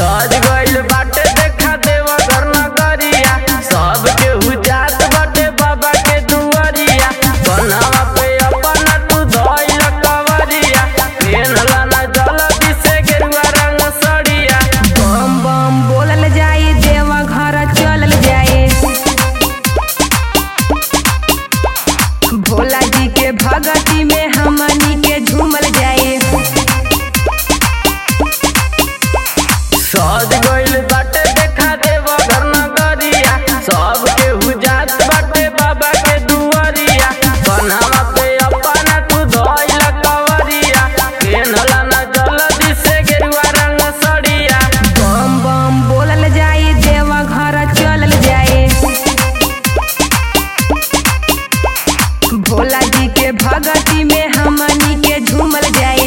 सज गइल बाटे देखा देवा घर नगरिया, सब केहू जात बाटे बाबा के दुआरिया। बनवा पे अपना तू धइल कवरिया, पेनला ना जल्दी से गेरुआ रंग सड़िया। बम बम बोलल जाए देवा घर चलल जाए, भोला जी के भगती में हमनी के झूमल जाए। सज गइल बाटे देखा देवा घर नगरिया, सब केहू जात बाटे बाबा के दुआरिया। बनवा पे अपना तू धइल कवरिया, पेनला ना जल्दी से गेरुआ रंग सड़िया। बम बम बोलल जाए देवा घर चलल जाए, भोला जी के भगती में हमनी के झूमल जाए।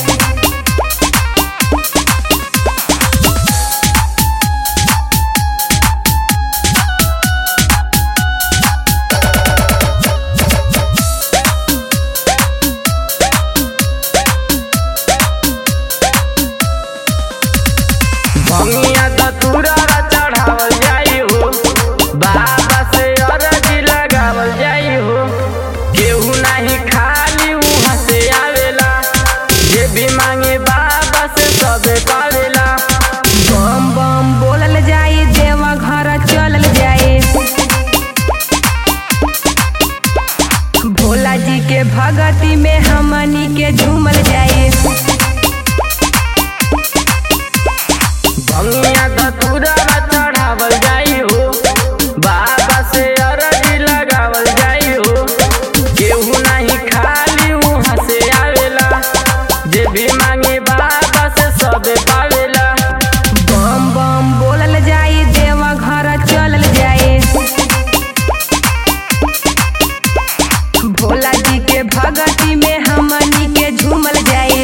भंगिया धतूरा चढ़ावल जाई हो, बाबा से अरजी लगावल जाई हो। केहू नहीं खाली उहाँ से आवेला, जे भी मांगे बाबा से सबे पावेला। बम बम बोलल जाए देवा घर चलल जाए, भोला जी के भगती में हमनी के झूमल जाए। भंगिया धतूरा चढ़ावल जाई हो, बाबा से अरजी लगावल जाई हो। केहू नहीं खाली उहाँ से आवेला, जे भी मांगे बाबा से सबे पावेला। बम बम बोलल जाए देवा घर चलल जाए, भोला जी के भगती में हमनी के झूमल जाए।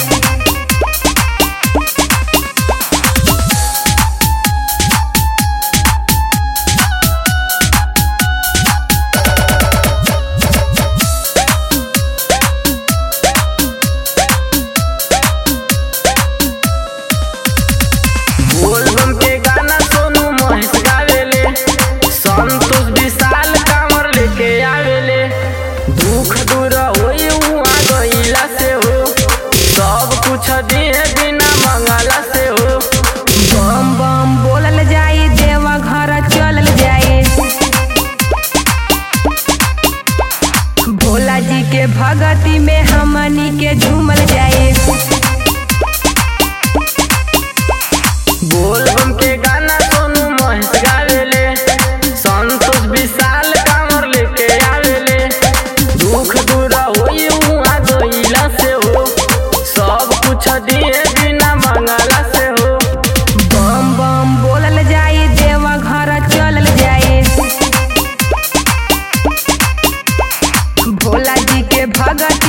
बोलबम के गाना सोनू महेश गावेले, संतोष विशाल कांवर लेके आवेले। दुख दूर होई उहाँ गइला से हो, सब कुछ दिए बिना मंगला से हो। बम बम बोलल जाए देवा घर चलल जाए, भोला जी के भगती में हमनी के झूमल जाए। बोलबम के गाना सोनू महेश गावेले, संतोष विशाल कांवर लेके आवेले। दुख दूर होई उहाँ गइला से हो, सब कुछ दिए बिना मंगला से हो। बम बम बोलल जाए देवा घर चलल जाए, भोला जी के भगत